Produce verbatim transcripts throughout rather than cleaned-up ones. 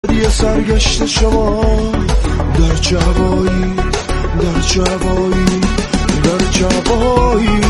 یه سرگشت شما در جوایی در جوایی در جوایی.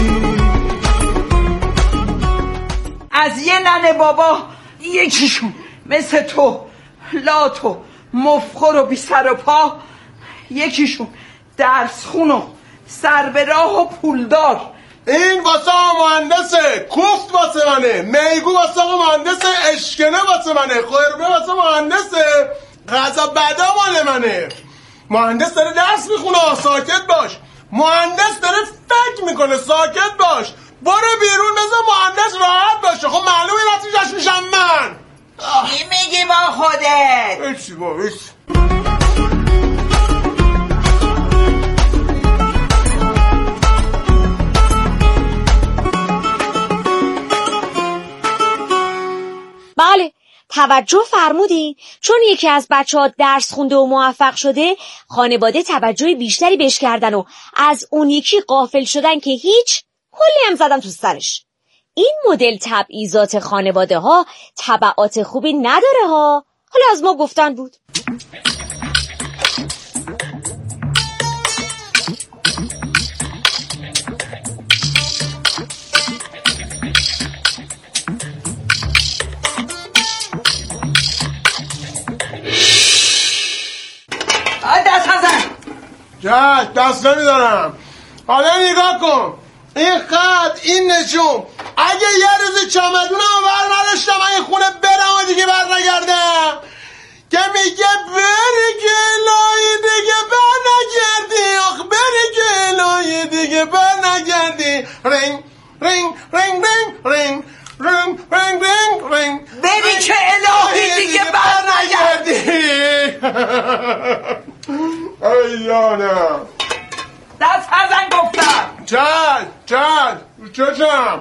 از یه ننه بابا یکیشون مثل تو لات و مفخر و بی سر و پا، یکیشون درس خون و سر به راه و پولدار. این واسه مهندسه، کوفت واسه منه، میگو واسه مهندسه، اشکنه واسه منه، خربه واسه مهندسه، غذا بدا مال منه. مهندس داره درس میخونه، ساکت باش. مهندس داره فکر میکنه، ساکت باش. برو بیرون بذار مهندس راحت باشه. خب معلومه نتیجهش میشم من. چی میگی با خودت؟ هیچی با هیچ. بله، توجه فرمودین. چون یکی از بچه ها درس خونده و موفق شده، خانواده توجه بیشتری بهش کردن و از اون یکی غافل شدن که هیچ، کلی هم زدن تو سرش. این مدل تبعیضات خانواده ها تبعات خوبی نداره ها. حالا از ما گفتن بود. دست نزن. جد دست نمیدارم. حالا نگاه کن، این خط، این نشون. اگه یه روز چمدونم بر نداشتم این خونه برم و دیگه بر نگردم، که میگه بری گلای دیگه بر نگردی، آخ بری گلای دیگه بر نگردی. رنگ رنگ رنگ رنگ رنگ رنگ رنگ رنگ رنگ بری که الهی دیگه بر نگردی. ایانم دست نزن گفتم. چل چل چشم.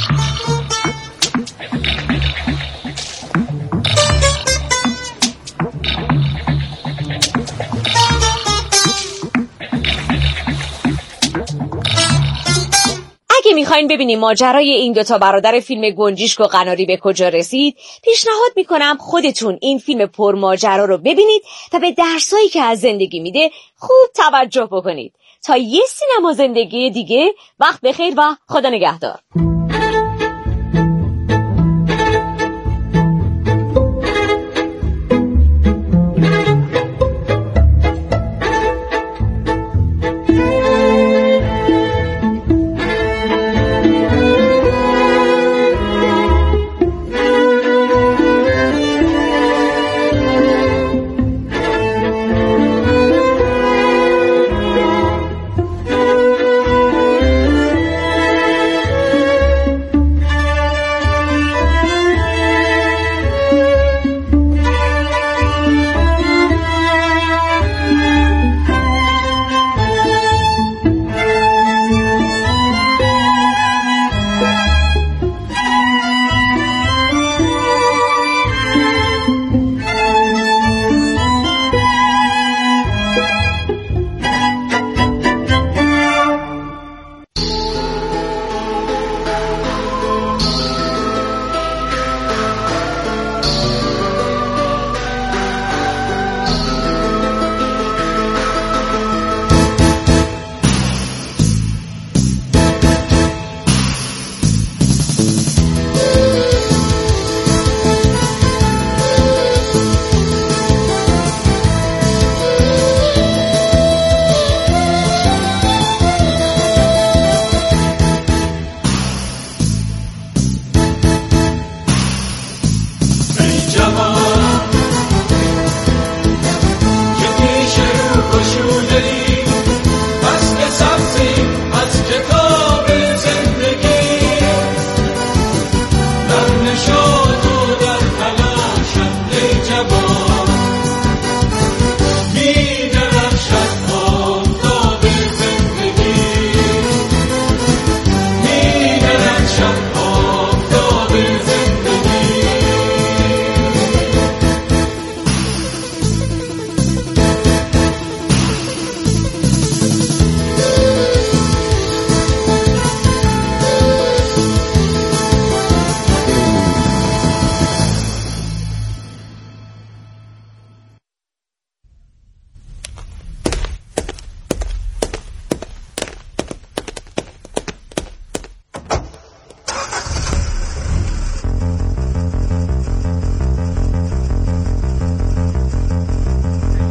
اگه میخواین ببینیم ماجرای این دوتا برادر فیلم گنجیشک و قناری به کجا رسید، پیشنهاد میکنم خودتون این فیلم پرماجرا رو ببینید و به درسایی که از زندگی میده خوب توجه بکنید. تا یه سینما زندگی دیگه، وقت بخیر و خدا نگهدار.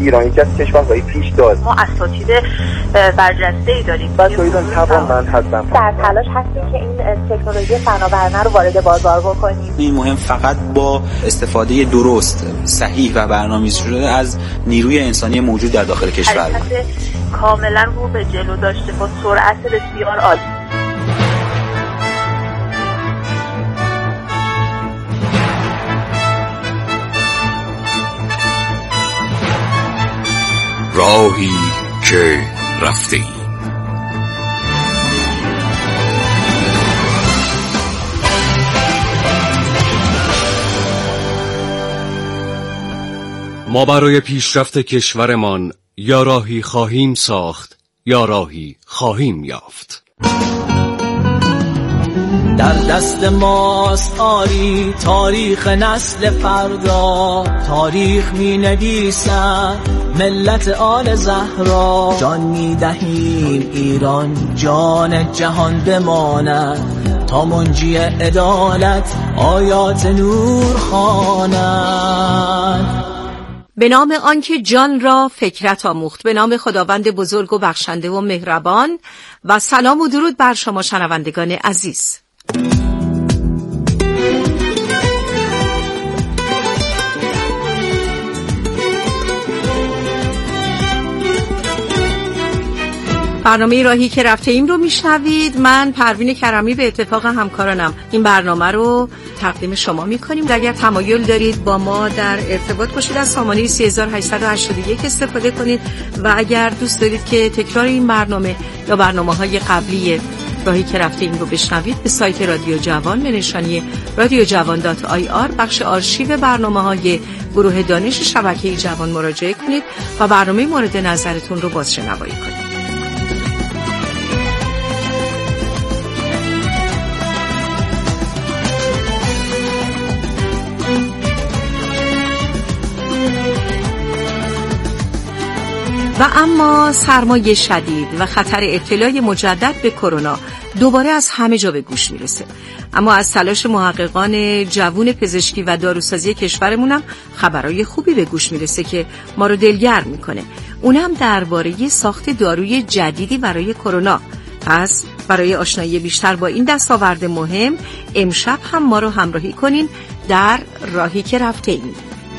ایران یکی از کشورهای پیش داد. ما اساتید برجسته‌ای داریم. بچه‌ها ایران توانمند هستن. در تلاش هستیم که این تکنولوژی فناورانه رو وارد بازار بکنیم. این مهم فقط با استفاده درست، صحیح و برنامه‌ریزی شده از نیروی انسانی موجود در داخل کشور. حرکت کاملا رو به جلو داشته با سرعت بسیار عالی. راهی که رفته ای. ما برای پیشرفت کشورمان یا راهی خواهیم ساخت یا راهی خواهیم یافت. در دست ماست آری تاریخ نسل فردا، تاریخ می نویسد ملت آل زهرا. جان می دهیم ایران جان جهان بماند، تا منجی عدالت آیات نور خواند. به نام آنکه جان را فکرت آموخت، به نام خداوند بزرگ و بخشنده و مهربان، و سلام و درود بر شما شنوندگان عزیز. برنامه راهی که رفته ایم رو میشنوید. من پروین کرمی به اتفاق همکارانم این برنامه رو تقدیم شما میکنیم. اگر تمایل دارید با ما در ارتباط باشید از سامانه سه هشت هشت یک استفاده کنید و اگر دوست دارید که تکرار این برنامه یا برنامه‌های قبلی راهی که رفته ایم رو بشنوید، به سایت رادیو جوان به نشانی رادیو جوان دات آی آر بخش آرشیو برنامه‌های گروه دانش شبکه جوان مراجعه کنید و برنامه مورد نظرتون رو بازشنوایی کنید. و اما سرمای شدید و خطر ابتلا مجدد به کرونا دوباره از همه جا به گوش میرسه. اما از تلاش محققان جوون پزشکی و داروسازی کشورمونم خبرای خوبی به گوش میرسه که ما رو دلگرم میکنه. اونم درباره ساخت داروی جدیدی برای کرونا. پس برای آشنایی بیشتر با این دستاورد مهم امشب هم ما رو همراهی کنین در راهی که رفته ایم.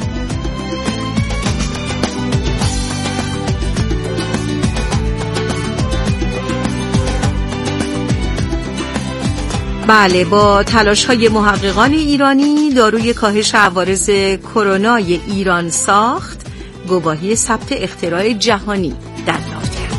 بله، با تلاش‌های محققان ایرانی داروی کاهش عوارض کرونای ایران ساخت گواهی ثبت اختراع جهانی دریافت کرد.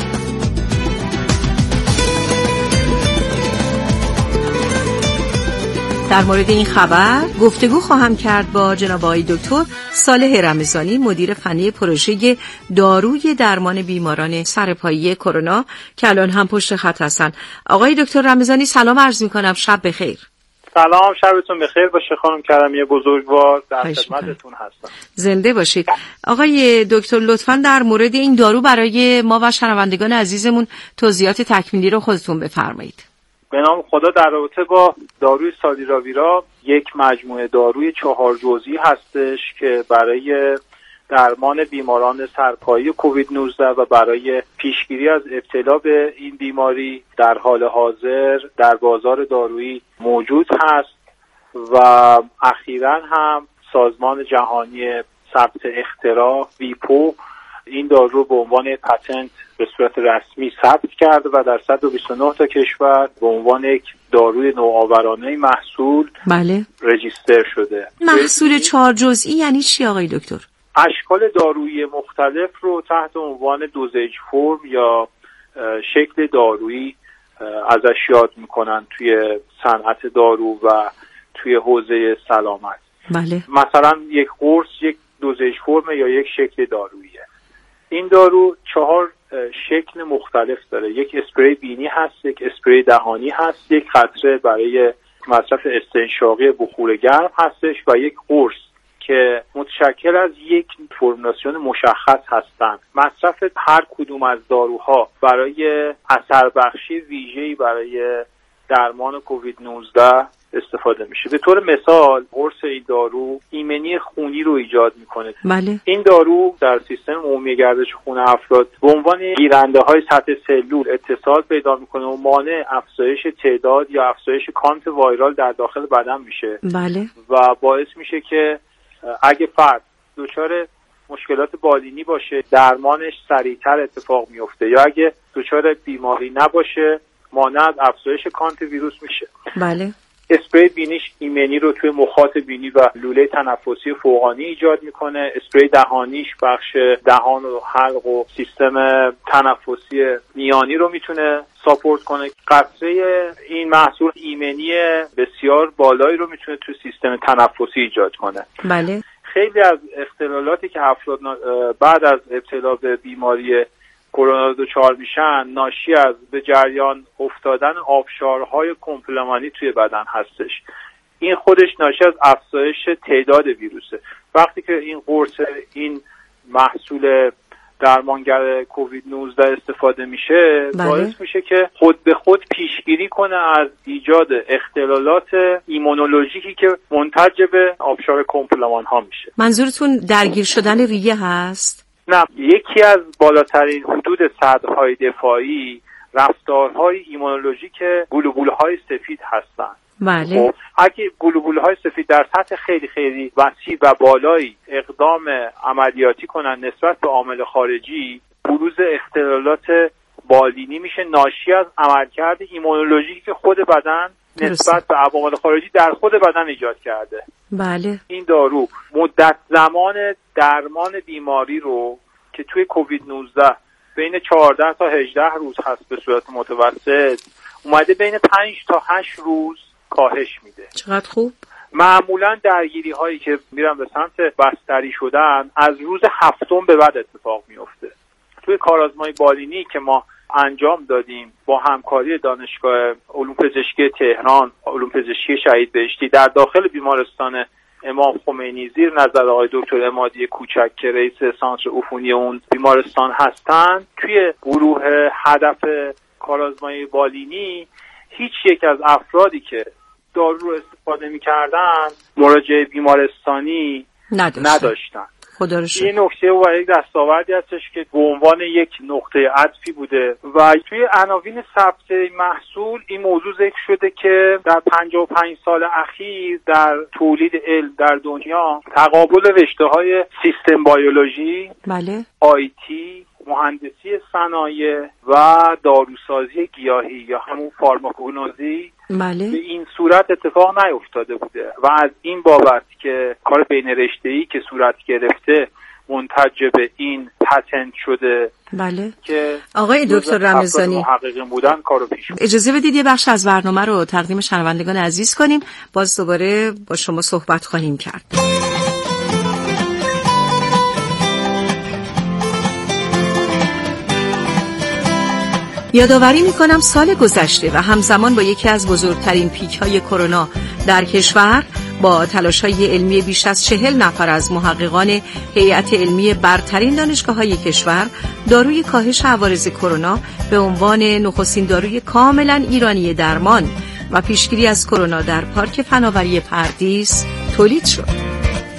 در مورد این خبر گفتگو خواهم کرد با جناب آقای دکتر صالح رمضانی، مدیر فنی پروژه داروی درمان بیماران سرپایی کرونا که الان هم پشت خط هستن. آقای دکتر رمضانی سلام عرض می‌کنم، شب بخیر. سلام، شبتون بخیر باشه خانم کرمی بزرگوار، در خدمتتون هستم. زنده باشید. آقای دکتر لطفاً در مورد این دارو برای ما و شنوندگان عزیزمون توضیحات تکمیلی رو خودتون بفرمایید. به نام خدا، در رابطه با داروی سالیراویرا یک مجموعه داروی چهار جزئی هستش که برای درمان بیماران سرپایی کووید نوزده و برای پیشگیری از ابتلا به این بیماری در حال حاضر در بازار دارویی موجود هست و اخیراً هم سازمان جهانی ثبت اختراع ویپو این دارو به عنوان پتنت به صورت رسمی ثبت کرده و در صد و بیست و نه تا کشور به عنوان یک داروی نوآورانه محصول بله رجیستر شده. محصول چهار جزئی یعنی چی آقای دکتر؟ اشکال دارویی مختلف رو تحت عنوان دوزیج فرم یا شکل دارویی ازش یاد میکنن توی صنعت دارو و توی حوزه سلامت. بله. مثلا یک قرص یک دوزیج فرم یا یک شکل داروییه. این دارو چهار شکل مختلف داره. یک اسپری بینی هست، یک اسپری دهانی هست، یک قطره برای مصرف استنشاقی بخور گرم هستش و یک قرص که متشکل از یک فرمولاسیون مشخص هستند. مصرف هر کدوم از داروها برای اثر بخشی ویژه‌ای برای درمان کووید نوزده استفاده میشه. به طور مثال قرص این دارو ایمنی خونی رو ایجاد میکنه. بله. این دارو در سیستم عمومی گردش خون افراد به عنوان گیرنده های سطح سلول اتصال پیدا میکنه و مانع افزایش تعداد یا افزایش کانت وایرال در داخل بدن میشه. بله. و باعث میشه که اگه فرد دچار مشکلات بالینی باشه درمانش سریعتر اتفاق میفته، یا اگه دچار بیماری نباشه مانع از افزایش کانت ویروس میشه. بله. اسپری بینیش ایمنی رو توی مخاط بینی و لوله تنفسی فوقانی ایجاد میکنه. اسپری دهانیش بخش دهان و حلق و سیستم تنفسی میانی رو میتونه ساپورت کنه. قطره این محصول ایمنی بسیار بالایی رو میتونه توی سیستم تنفسی ایجاد کنه. بله. خیلی از اختلالاتی که افراد بعد از ابتلا به بیماری کرونا دچار میشن ناشی از به جریان افتادن آبشارهای کمپلمانی توی بدن هستش. این خودش ناشی از افزایش تعداد ویروسه. وقتی که این قرص این محصول درمانگر کووید نوزده استفاده میشه بله. باعث میشه که خود به خود پیشگیری کنه از ایجاد اختلالات ایمونولوژیکی که منتج به آبشار کمپلمان ها میشه. منظورتون درگیر شدن ریه هست؟ نه، یکی از بالاترین حدود سدهای دفاعی رفتارهای ایمونولوژیک گلوبولهای سفید هستند. بله. خب اگه گلوبولهای سفید در سطح خیلی خیلی وسیع و بالایی اقدام عملیاتی کنن نسبت به عامل خارجی، بروز اختلالات بالینی میشه ناشی از عملکرد ایمونولوژیکی که خود بدن نسبت به عوامل خارجی در خود بدن ایجاد کرده. بله. این دارو مدت زمان درمان بیماری رو که توی کووید نوزده بین چهارده تا هجده روز هست به صورت متوسط، اومده بین پنج تا هشت روز کاهش میده. چقدر خوب. معمولا درگیری هایی که میرن به سمت بستری شدن از روز هفتم به بعد اتفاق میفته. توی کارآزمای بالینی که ما انجام دادیم با همکاری دانشگاه علوم پزشکی تهران، علوم پزشکی شهید بهشتی در داخل بیمارستان امام خمینی زیر نظر آقای دکتر عمادی کوچک که رئیس سانتر عفونی اون بیمارستان هستند، توی گروه هدف کارآزمای بالینی هیچ یک از افرادی که دارو رو استفاده می‌کردن مراجعه بیمارستانی نداشتن. نداشتن. خدا رو شکر. این نکته و یک دستاوردی هستش که به عنوان یک نقطه عطفی بوده و توی عناوین ثبت محصول این موضوع ذکر شده که در پنجاه و پنج سال اخیر در تولید علم در دنیا تقابل رشته‌های سیستم بیولوژی، بله، آیتی، مهندسی صنایع و داروسازی گیاهی یا همون فارماکولوژی بله، به این صورت اتفاق نیفتاده بوده و از این بابت که کار بین رشته‌ای که صورت گرفته منتج به این پتنت شده. بله. که آقای دکتر رمضانی محققین بودن کارو پیش بود. اجازه بدید یه بخش از برنامه رو تقدیم شنوندگان عزیز کنیم، باز دوباره با شما صحبت خواهیم کرد. یادآوری میکنم سال گذشته و همزمان با یکی از بزرگترین پیک‌های کرونا در کشور با تلاش‌های علمی بیش از چهل نفر از محققان هیئت علمی برترین دانشگاه‌های کشور، داروی کاهش عوارض کرونا به عنوان نخستین داروی کاملا ایرانی درمان و پیشگیری از کرونا در پارک فناوری پردیس تولید شد.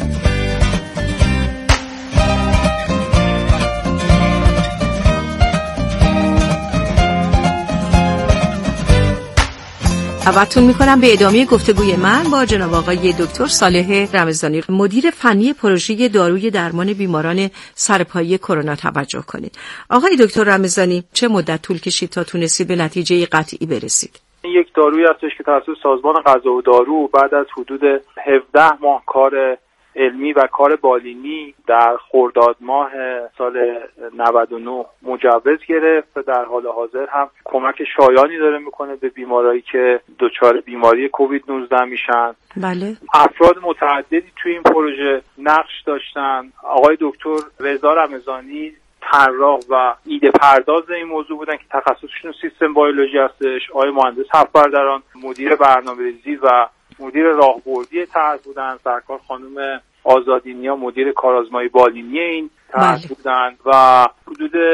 دعوتتون میکنم به ادامه گفتگوی من با جناب آقای دکتر صالح رمضانی، مدیر فنی پروژه داروی درمان بیماران سرپایی کرونا توجه کنید. آقای دکتر رمضانی، چه مدت طول کشید تا تونستید به نتیجه قطعی برسید؟ یک دارویی هستش که توسط سازمان غذا و دارو بعد از حدود هفده ماه کار علمی و کار بالینی در خرداد ماه سال نود و نه مجوز گرفت و در حال حاضر هم کمک شایانی داره میکنه به بیمارایی که دچار بیماری کووید نوزده میشن. بله. افراد متعددی توی این پروژه نقش داشتن. آقای دکتر رضا رمضانی طراح و ایده پرداز این موضوع بودن که تخصصشون سیستم بیولوژی هستش. آقای مهندس هفبردران مدیر برنامه‌ریزی و مدیر راهبردی طرح بودن. سرکار خانم آزادینیا مدیر کارآزمایی بالینی این طرح بودن و حدود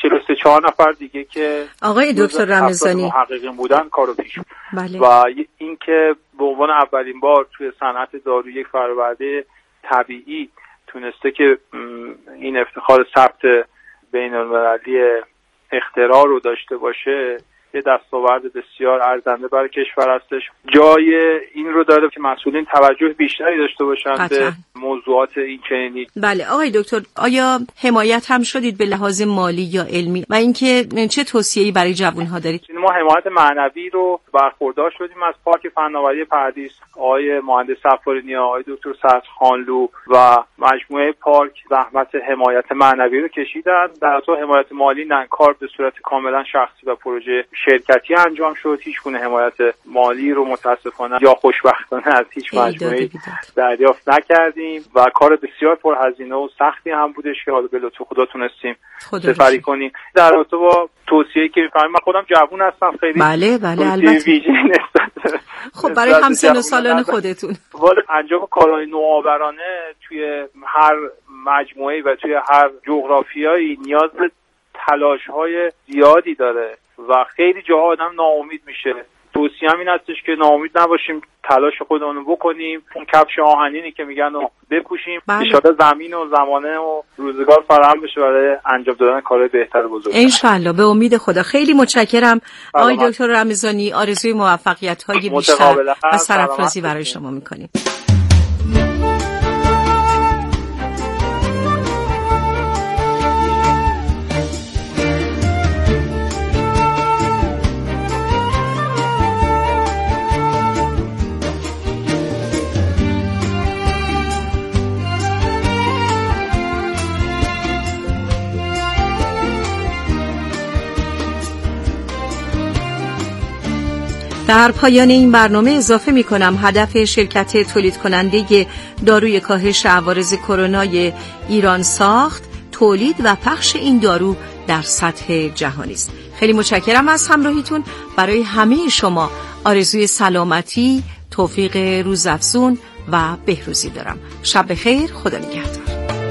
چهل و سه چهار نفر دیگه که آقای دکتر رمضانی محققین بودن کارو پیش بله. و این که به عنوان اولین بار توی صنعت دارو یک فرآورده طبیعی تونسته که این افتخار ثبت بین‌المللی اختراع رو داشته باشه، یه دستاورد بسیار ارزنده برای کشور هستش. جای این رو داره که مسئولین توجه بیشتری داشته باشند به موضوعات این چنینی. بله آقای دکتر، آیا حمایت هم شدید به لحاظ مالی یا علمی و اینکه چه توصیه‌ای برای جوان‌ها دارید؟ ما حمایت معنوی رو برخوردار شدیم از پارک فناوری پردیس، آقای مهندس صفارینی، آقای دکتر صدرخانلو و مجموعه پارک زحمت حمایت معنوی رو کشیدن. در تو حمایت مالی نه، کار به صورت کاملا شخصی و پروژه شرکتی انجام شد. هیچ گونه حمایت مالی رو متاسفانه یا خوشبختانه از هیچ مجموعه‌ای دریافت نکردیم و کار بسیار پرهزینه و سختی هم بودش که حالا به لطف خدا تونستیم سپری کنیم. در رابطه با توصیه‌ای که می‌فرمایید، من خودم جوون هستم خیلی. بله بله البته. خب برای همسن و سالان خودتون ولی انجام کارهای نوآورانه توی هر مجموعه‌ای و توی هر جغرافیایی نیاز به تلاش‌های زیادی داره و خیلی جاها آدم ناامید میشه. توصیه‌ام این هستش که ناامید نباشیم، تلاش خودمون رو بکنیم، اون کفش آهنینی که میگن رو بپوشیم. ان شاءالله زمین و زمانه و روزگار فراهم بشه برای انجام دادن کارهای بهتر و بزرگ. ان شاءالله، به امید خدا. خیلی متشکرم آقای دکتر رمضانی، آرزوی موفقیت‌های بیشتر و سرافرازی برای شما می‌کنیم. در پایان این برنامه اضافه می کنم هدف شرکت تولید کننده داروی کاهش عوارض کرونای ایران ساخت تولید و پخش این دارو در سطح جهانی است. خیلی متشکرم از همراهیتون. برای همه شما آرزوی سلامتی، توفیق روزافزون و بهروزی دارم. شب بخیر، خدا نگهدار.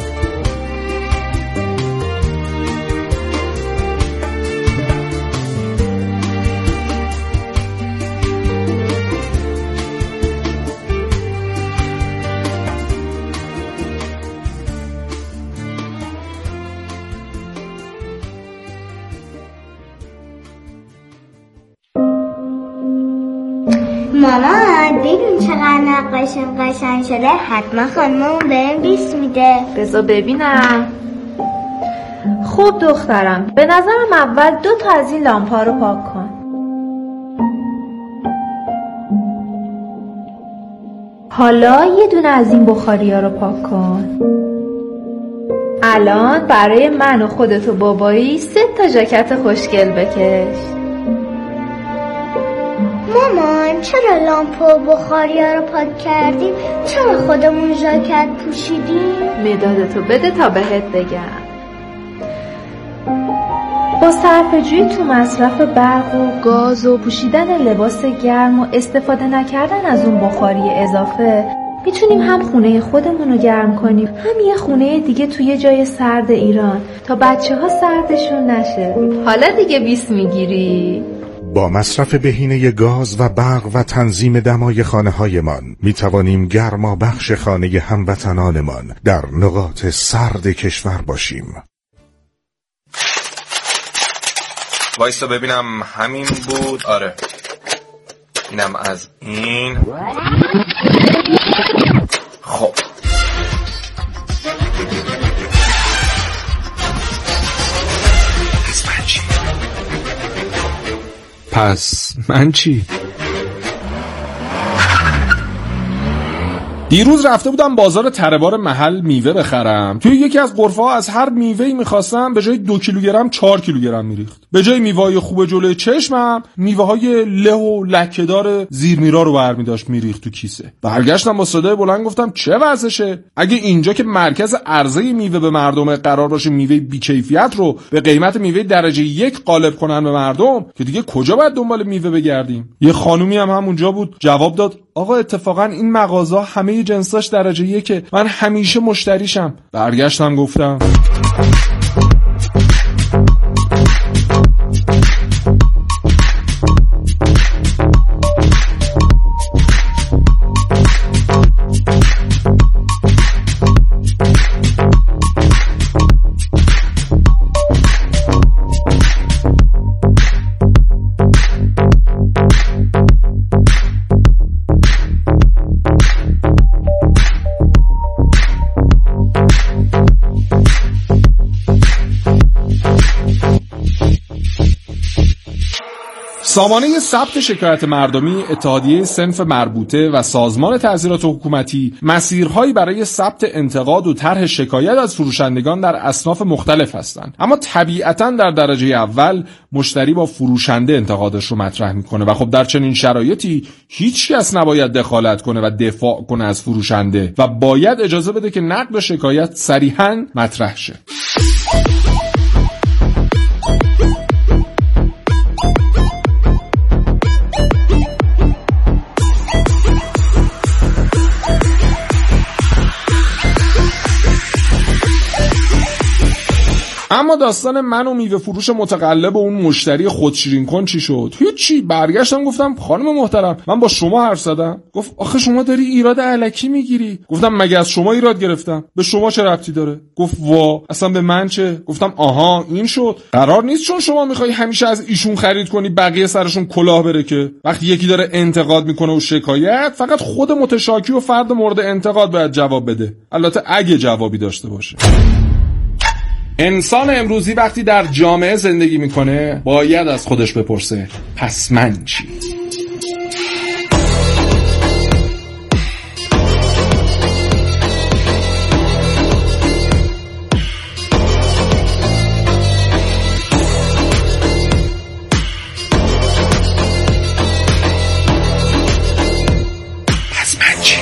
مامان ببین چقدر نقاشیم قشنگ شده، حتما خانممون بهم بیست میده. بذار ببینم. خوب دخترم، به نظرم اول دو تا از این لامپا رو پاک کن. حالا یه دونه از این بخاری ها رو پاک کن. الان برای من و خودت و بابایی سه تا ژاکت خوشگل بکش. مامان چرا لامپا و بخاری ها رو پاک کردیم؟ چرا خودمون ژاکت پوشیدیم؟ مدادتو بده تا بهت بگم. با صرفه‌جویی تو مصرف برق و گاز و پوشیدن لباس گرم و استفاده نکردن از اون بخاری اضافه میتونیم هم خونه خودمون رو گرم کنیم، هم یه خونه دیگه توی جای سرد ایران تا بچه ها سردشون نشه. حالا دیگه بیست میگیری؟ با مصرف بهینه گاز و برق و تنظیم دمای خانه‌هایمان میتوانیم گرما بخش خانه هموطنانمان در نقاط سرد کشور باشیم. وایستا ببینم همین بود. آره اینم از این. خب پس من چی؟ دیروز رفته بودم بازار تره‌بار محل میوه بخرم. توی یکی از غرفه‌ها از هر میوه‌ای می‌خواستم به جای دو کیلوگرم چهار کیلوگرم میریخت. به جای میوه‌های خوب جلوی چشمم میوه‌های له و لکه‌دار زیرمیرا رو برمی‌داشت میریخت تو کیسه. برگشتم با صدای بلند گفتم چه وضعشه؟ اگه اینجا که مرکز عرضه میوه به مردم قرار باشه میوه بی‌کیفیت رو به قیمت میوه درجه یک قالب کنن به مردم، که دیگه کجا باید دنبال میوه بگردیم؟ یه خانومی هم همونجا بود جواب داد آقا اتفاقا این مغازه همه جنساش درجه یکه، من همیشه مشتریشم. برگشتم گفتم سامانه ثبت شکایت مردمی، اتحادیه صنف مربوطه و سازمان تعزیرات حکومتی مسیرهایی برای ثبت انتقاد و طرح شکایت از فروشندگان در اصناف مختلف هستند. اما طبیعتاً در درجه اول مشتری با فروشنده انتقادش رو مطرح میکنه و خب در چنین شرایطی هیچ کس نباید دخالت کنه و دفاع کنه از فروشنده و باید اجازه بده که نقد شکایت صریحاً مطرح شه. اما داستان من و میوه فروش متقلب و اون مشتری خودشیرین کن چی شد؟ هیچی. برگشتم گفتم خانم محترم من با شما حرف زدم. گفت آخه شما داری ایراد الکی میگیری. گفتم مگه از شما ایراد گرفتم؟ به شما چه ربطی داره؟ گفت وا اصلا به من چه؟ گفتم آها این شد. قرار نیست چون شما میخوای همیشه از ایشون خرید کنی بقیه سرشون کلاه بره که وقتی یکی داره انتقاد میکنه و شکایت فقط خود متشاکی و فرد مورد انتقاد باید جواب بده. البته اگه جوابی داشته باشه. انسان امروزی وقتی در جامعه زندگی میکنه باید از خودش بپرسه پس من چی؟ پس من چی؟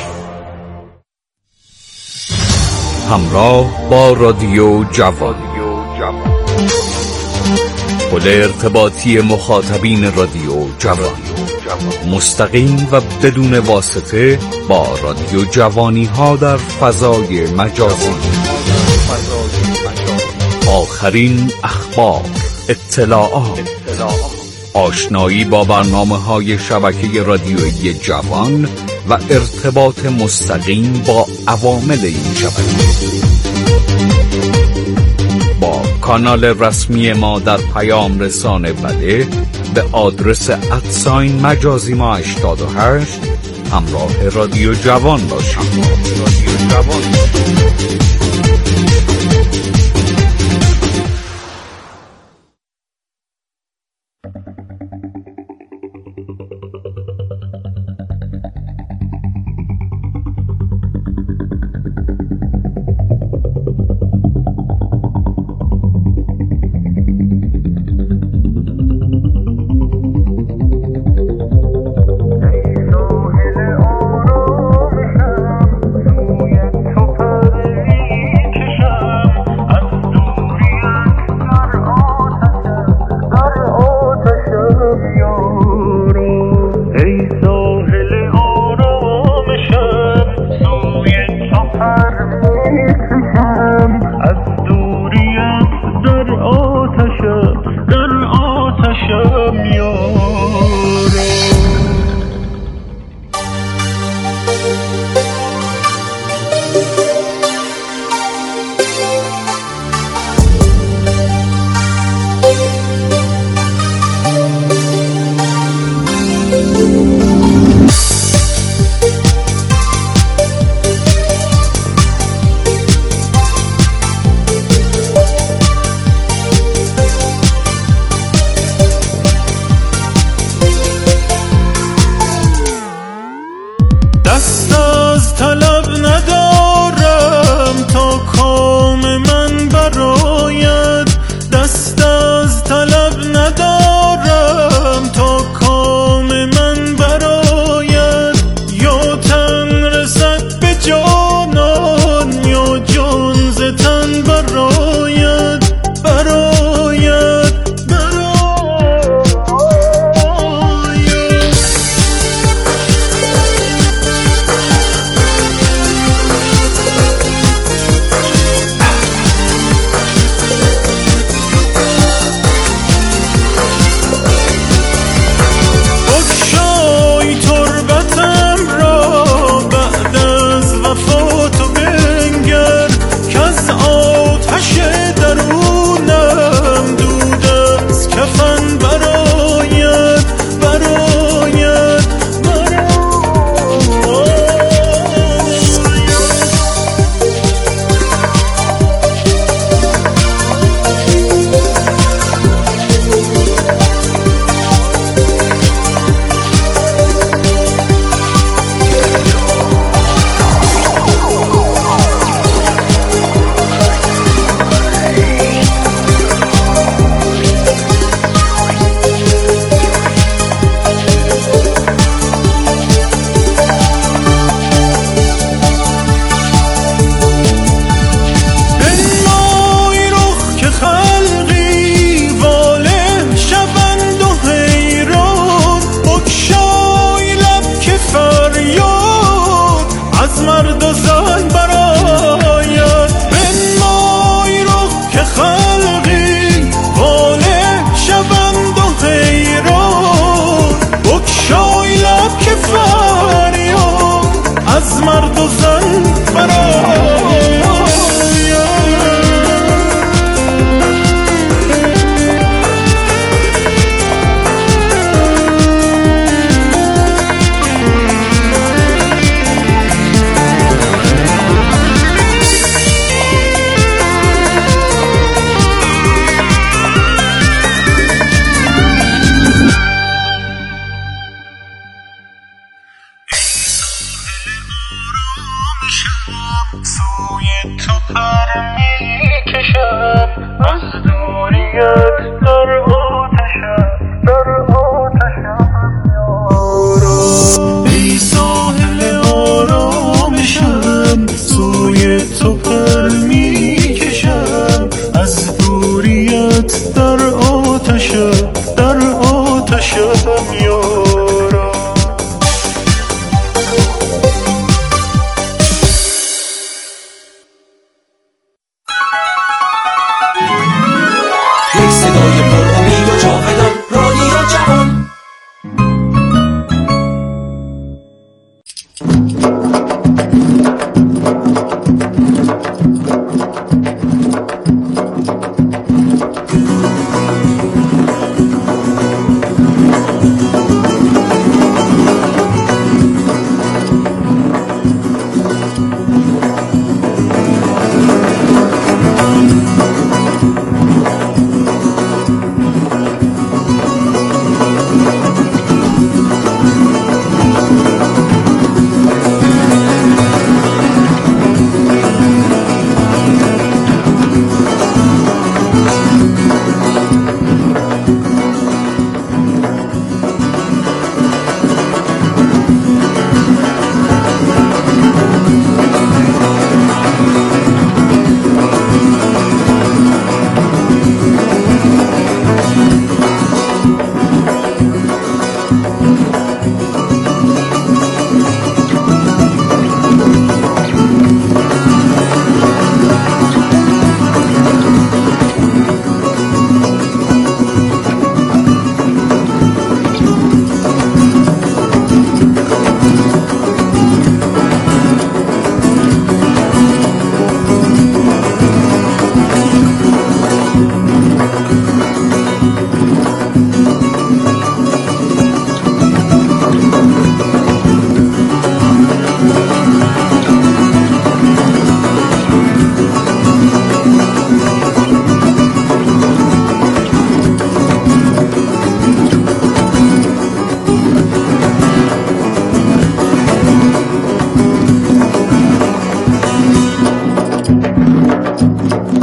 همراه با رادیو جوان، پل ارتباطی مخاطبین رادیو جوان، مستقیم و بدون واسطه با رادیو جوانی ها در فضای مجازی. آخرین اخبار، اطلاعات، آشنایی با برنامه های شبکه رادیویی جوان و ارتباط مستقیم با عوامل این شبکه. با کانال رسمی ما در پیام رسانه بده به آدرس ادساین مجازی ما هشتاد و هشت همراه رادیو جوان باشید. رادیو جوان. آتش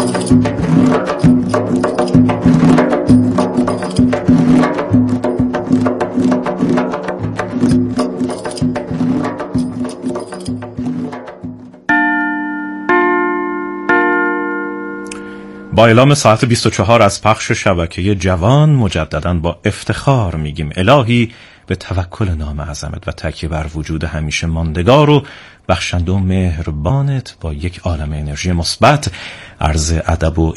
با اعلام ساعت بیست و چهار از پخش شبکه جوان مجدداً با افتخار میگیم الهی به توکل نام عظمت و تکیه بر وجود همیشه ماندگار و بخشنده و مهربانت با یک عالم انرژی مثبت عرض ادب و